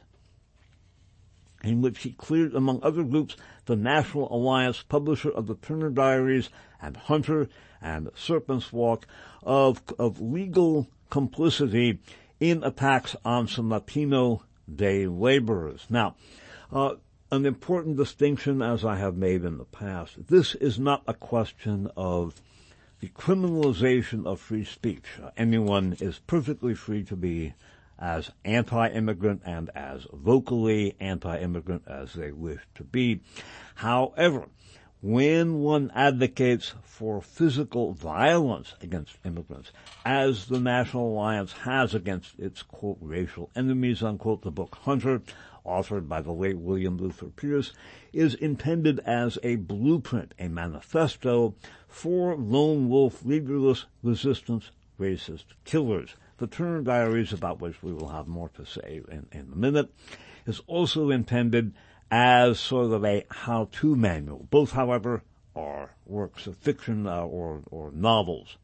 in which he cleared, among other groups, the National Alliance, publisher of the Turner Diaries, and Hunter, and Serpent's Walk, of, of legal complicity in attacks on some Latino day laborers. Now, uh, an important distinction, as I have made in the past, this is not a question of the criminalization of free speech. Uh, anyone is perfectly free to be as anti-immigrant and as vocally anti-immigrant as they wish to be. However, when one advocates for physical violence against immigrants, as the National Alliance has against its, quote, racial enemies, unquote, the book Hunter, authored by the late William Luther Pierce, is intended as a blueprint, a manifesto for lone wolf, leaderless resistance racist killers. The Turner Diaries, about which we will have more to say in, in a minute, is also intended as sort of a how-to manual. Both, however, are works of fiction uh, or, or novels.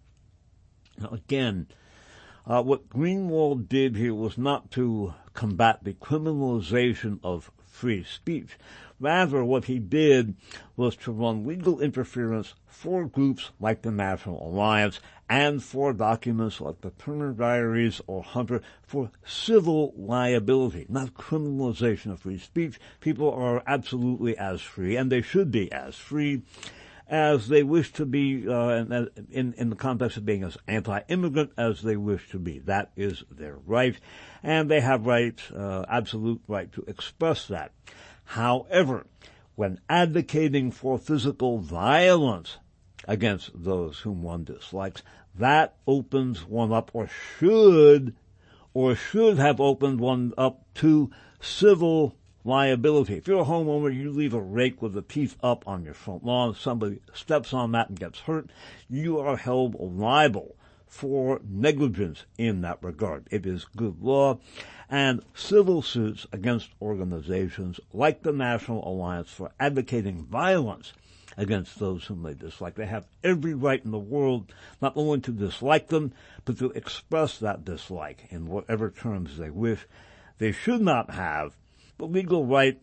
Now, again, uh, what Greenwald did here was not to combat the criminalization of free speech. Rather, what he did was to run legal interference for groups like the National Alliance and for documents like the Turner Diaries or Hunter for civil liability, not criminalization of free speech. People are absolutely as free, and they should be as free as they wish to be uh, in, in the context of being as anti-immigrant as they wish to be. That is their right, and they have right, uh, absolute right to express that. However, when advocating for physical violence against those whom one dislikes, that opens one up, or should, or should have opened one up to civil liability. If you're a homeowner, you leave a rake with the teeth up on your front lawn, somebody steps on that and gets hurt, you are held liable for negligence in that regard. It is good law. And civil suits against organizations like the National Alliance for advocating violence against those whom they dislike. They have every right in the world not only to dislike them, but to express that dislike in whatever terms they wish. They should not have the legal right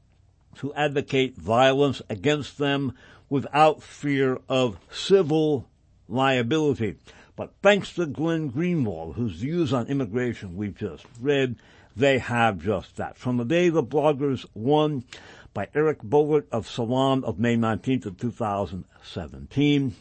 to advocate violence against them without fear of civil liability. But thanks to Glenn Greenwald, whose views on immigration we've just read, they have just that. From the day the bloggers won by Eric Bollert of Salon of May nineteenth of two thousand seventeen,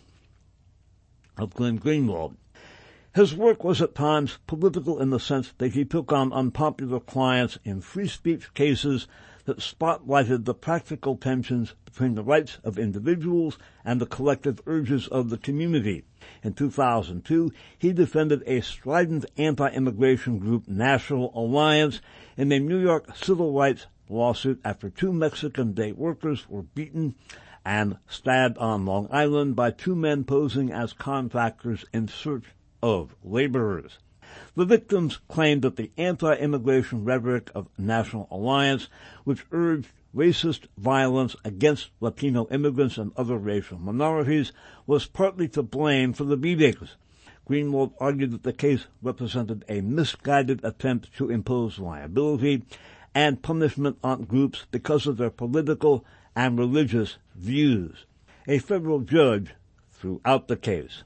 of Glenn Greenwald. His work was at times political in the sense that he took on unpopular clients in free speech cases that spotlighted the practical tensions between the rights of individuals and the collective urges of the community. In two thousand two, he defended a strident anti-immigration group, National Alliance, in a New York civil rights lawsuit after two Mexican day workers were beaten and stabbed on Long Island by two men posing as contractors in search of laborers. The victims claimed that the anti-immigration rhetoric of National Alliance, which urged racist violence against Latino immigrants and other racial minorities, was partly to blame for the beatings. Greenwald argued that the case represented a misguided attempt to impose liability and punishment on groups because of their political and religious views. A federal judge threw out the case.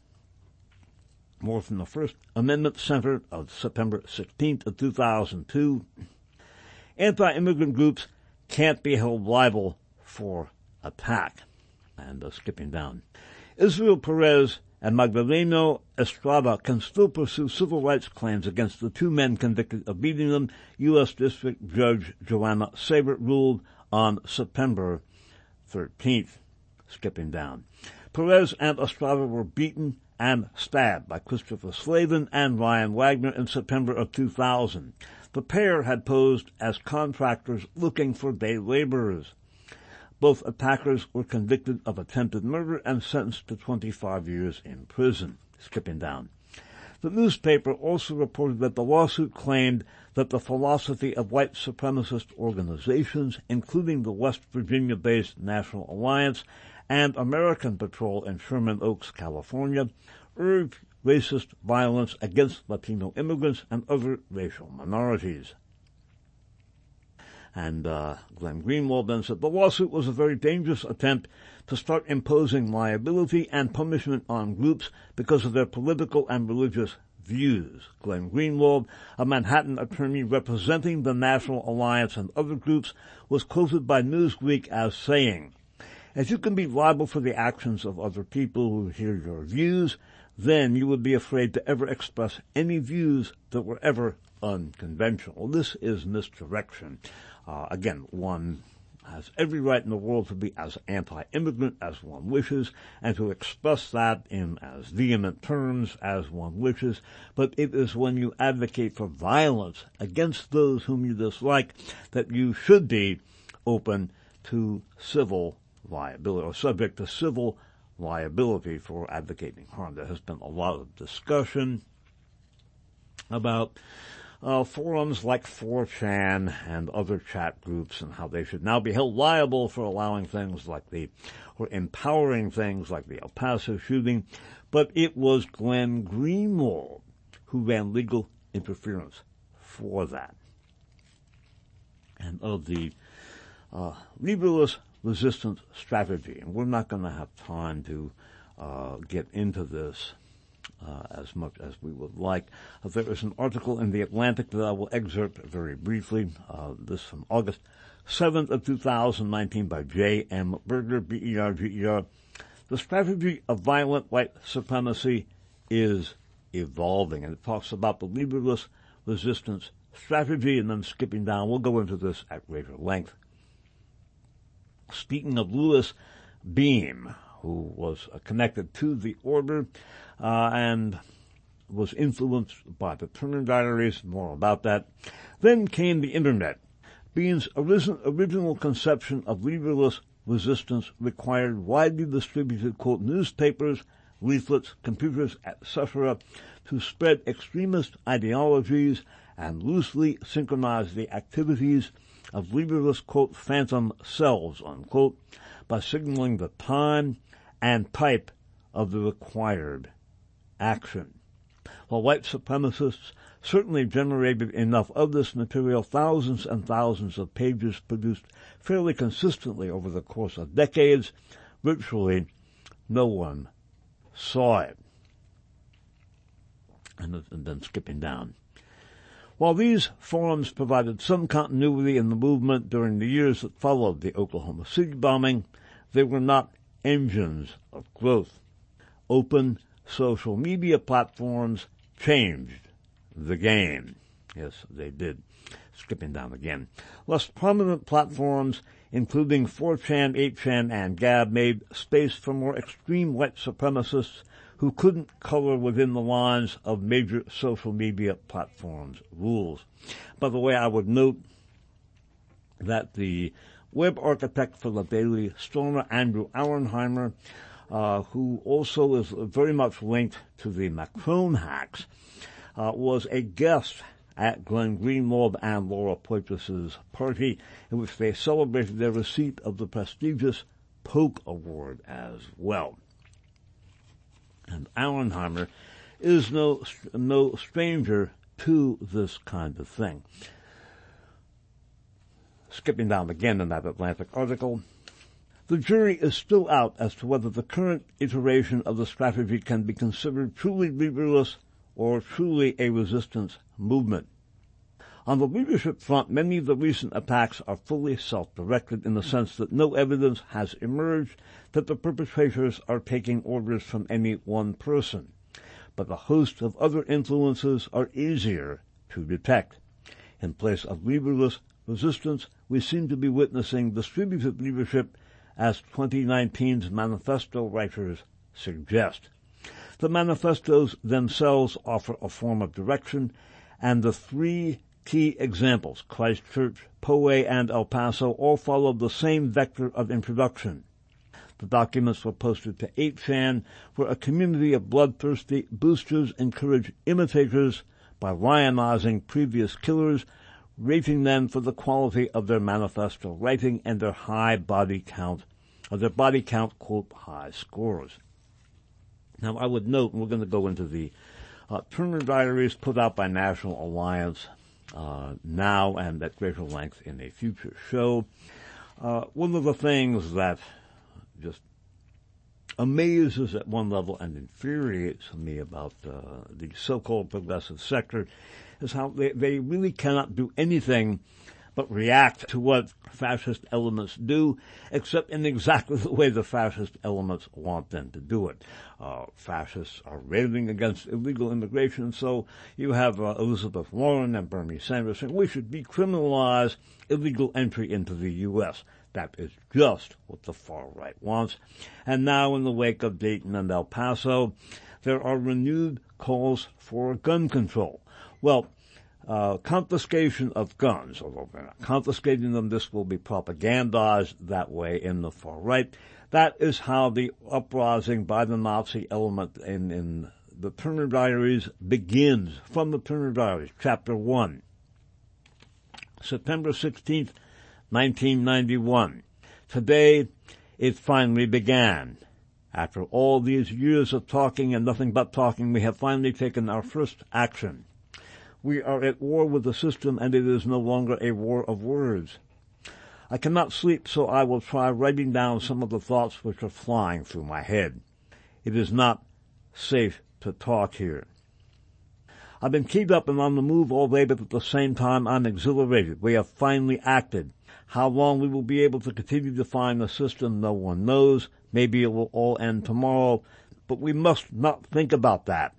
More from the First Amendment Center of September sixteenth of two thousand two. Anti-immigrant groups can't be held liable for attack. And uh, skipping down. Israel Perez and Magdaleno Estrada can still pursue civil rights claims against the two men convicted of beating them, U S District Judge Joanna Sabert ruled on September thirteenth. Skipping down. Perez and Estrada were beaten and stabbed by Christopher Slavin and Ryan Wagner in September of two thousand. The pair had posed as contractors looking for day laborers. Both attackers were convicted of attempted murder and sentenced to twenty-five years in prison. Skipping down. The newspaper also reported that the lawsuit claimed that the philosophy of white supremacist organizations, including the West Virginia-based National Alliance and American Patrol in Sherman Oaks, California, urged racist violence against Latino immigrants and other racial minorities. And uh, Glenn Greenwald then said the lawsuit was a very dangerous attempt to start imposing liability and punishment on groups because of their political and religious views. Glenn Greenwald, a Manhattan attorney representing the National Alliance and other groups, was quoted by Newsweek as saying, "If you can be liable for the actions of other people who hear your views, then you would be afraid to ever express any views that were ever unconventional." This is misdirection. Uh, again, one has every right in the world to be as anti-immigrant as one wishes and to express that in as vehement terms as one wishes, but it is when you advocate for violence against those whom you dislike that you should be open to civil liability or subject to civil liability for advocating harm. There has been a lot of discussion about uh, forums like four chan and other chat groups and how they should now be held liable for allowing things like the, or empowering things like the El Paso shooting. But it was Glenn Greenwald who ran legal interference for that. And of the uh, liberalist resistance strategy, and we're not going to have time to uh, get into this uh, as much as we would like. Uh, there is an article in The Atlantic that I will excerpt very briefly. Uh, this from August seventh of two thousand nineteen by J M Berger, B E R G E R. The strategy of violent white supremacy is evolving, and it talks about the liberalist resistance strategy, and then skipping down, we'll go into this at greater length. Speaking of Louis Beam, who was uh, connected to the order uh, and was influenced by the Turner Diaries, more about that. Then came the Internet. Beam's origin, original conception of liberalist resistance required widely distributed, quote, newspapers, leaflets, computers, et cetera, to spread extremist ideologies and loosely synchronize the activities of liberalist, quote, phantom selves, unquote, by signaling the time and type of the required action. While white supremacists certainly generated enough of this material, thousands and thousands of pages produced fairly consistently over the course of decades, virtually no one saw it. And, and then skipping down. While these forums provided some continuity in the movement during the years that followed the Oklahoma City bombing, they were not engines of growth. Open social media platforms changed the game. Yes, they did. Skipping down again. Less prominent platforms, including four chan, eight chan, and Gab, made space for more extreme white supremacists who couldn't color within the lines of major social media platforms' rules. By the way, I would note that the web architect for the Daily Stormer, Andrew Auernheimer, uh, who also is very much linked to the Macron hacks, uh, was a guest at Glenn Greenwald and Laura Poitras's party, in which they celebrated their receipt of the prestigious Polk Award as well. And Auernheimer is no no stranger to this kind of thing. Skipping down again in that Atlantic article, the jury is still out as to whether the current iteration of the strategy can be considered truly leaderless or truly a resistance movement. On the leadership front, many of the recent attacks are fully self-directed in the sense that no evidence has emerged that the perpetrators are taking orders from any one person. But a host of other influences are easier to detect. In place of leaderless resistance, we seem to be witnessing distributed leadership as twenty nineteen's manifesto writers suggest. The manifestos themselves offer a form of direction, and the three key examples, Christchurch, Poway, and El Paso, all followed the same vector of introduction. The documents were posted to eight chan, where a community of bloodthirsty boosters encourage imitators by lionizing previous killers, rating them for the quality of their manifesto writing and their high body count, or their body count, quote, high scores. Now, I would note, and we're going to go into the uh, Turner Diaries put out by National Alliance uh, now and at greater length in a future show. Uh, one of the things that just amazes at one level and infuriates me about uh, the so-called progressive sector is how they, they really cannot do anything but react to what fascist elements do, except in exactly the way the fascist elements want them to do it. Uh, fascists are railing against illegal immigration, so you have uh, Elizabeth Warren and Bernie Sanders saying we should decriminalize illegal entry into the U S That is just what the far right wants. And now, in the wake of Dayton and El Paso, there are renewed calls for gun control. Well, Uh, confiscation of guns, although they're not confiscating them, this will be propagandized that way in the far right. That is how the uprising by the Nazi element in, in the Turner Diaries begins, from the Turner Diaries, Chapter one. September sixteenth, nineteen ninety-one. Today, it finally began. After all these years of talking and nothing but talking, we have finally taken our first action. We are at war with the system, and it is no longer a war of words. I cannot sleep, so I will try writing down some of the thoughts which are flying through my head. It is not safe to talk here. I've been keyed up and on the move all day, but at the same time I'm exhilarated. We have finally acted. How long we will be able to continue to find the system, no one knows. Maybe it will all end tomorrow, but we must not think about that.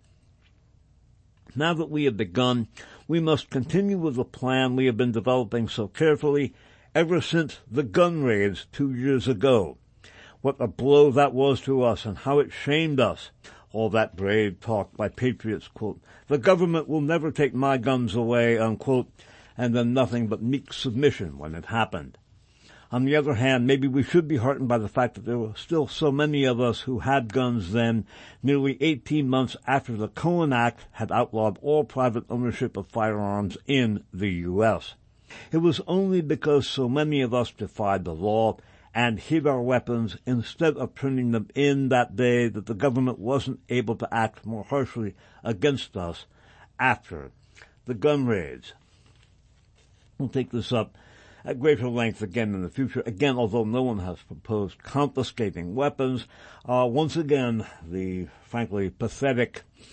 Now that we have begun, we must continue with the plan we have been developing so carefully ever since the gun raids two years ago. What a blow that was to us and how it shamed us. All that brave talk by patriots, quote, the government will never take my guns away, unquote, and then nothing but meek submission when it happened. On the other hand, maybe we should be heartened by the fact that there were still so many of us who had guns then, nearly eighteen months after the Cohen Act had outlawed all private ownership of firearms in the U S It was only because so many of us defied the law and hid our weapons instead of turning them in that day that the government wasn't able to act more harshly against us after the gun raids. We'll take this up at greater length again in the future. Again, although no one has proposed confiscating weapons, uh, once again, the frankly pathetic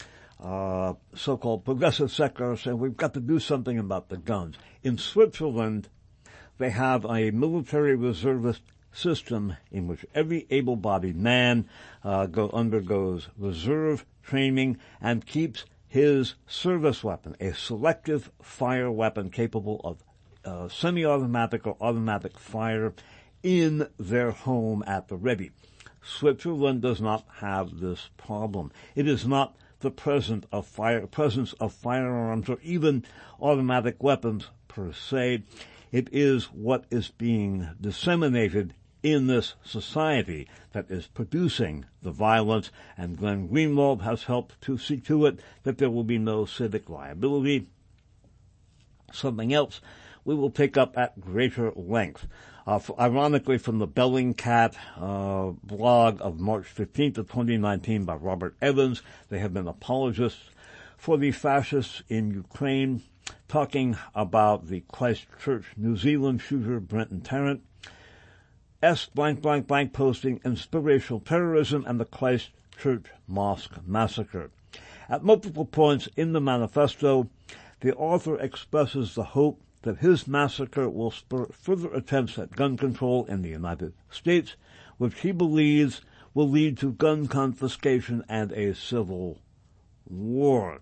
uh, so-called progressive sector are saying we've got to do something about the guns. In Switzerland, they have a military reservist system in which every able-bodied man uh, go, undergoes reserve training and keeps his service weapon, a selective fire weapon capable of uh, semi-automatic or automatic fire, in their home at the ready. Switzerland does not have this problem. It is not the presence of fire, presence of firearms or even automatic weapons per se. It is what is being disseminated in this society that is producing the violence, and Glenn Greenwald has helped to see to it that there will be no civic liability. Something else we will take up at greater length. Uh, for, ironically, from the Bellingcat uh, blog of March fifteenth of twenty nineteen by Robert Evans, they have been apologists for the fascists in Ukraine, talking about the Christchurch, New Zealand shooter Brenton Tarrant, S blank blank blank posting inspirational terrorism and the Christchurch Mosque massacre. At multiple points in the manifesto, the author expresses the hope that his massacre will spur further attempts at gun control in the United States, which he believes will lead to gun confiscation and a civil war.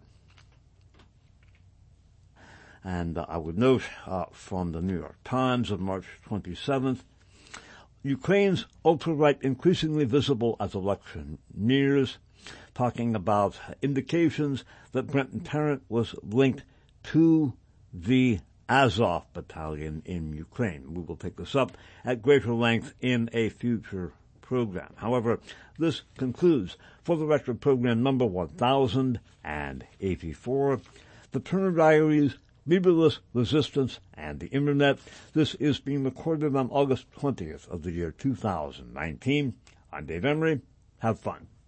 And uh, I would note uh, from the New York Times of March twenty-seventh, Ukraine's ultra-right increasingly visible as election nears, talking about indications that Brenton Tarrant was linked to the Azov battalion in Ukraine. We will take this up at greater length in a future program. However, this concludes For the Record program number one thousand eighty-four, The Turner Diaries, Leaderless Resistance, and the Internet. This is being recorded on August twentieth of the year two thousand nineteen. I'm Dave Emery. Have fun.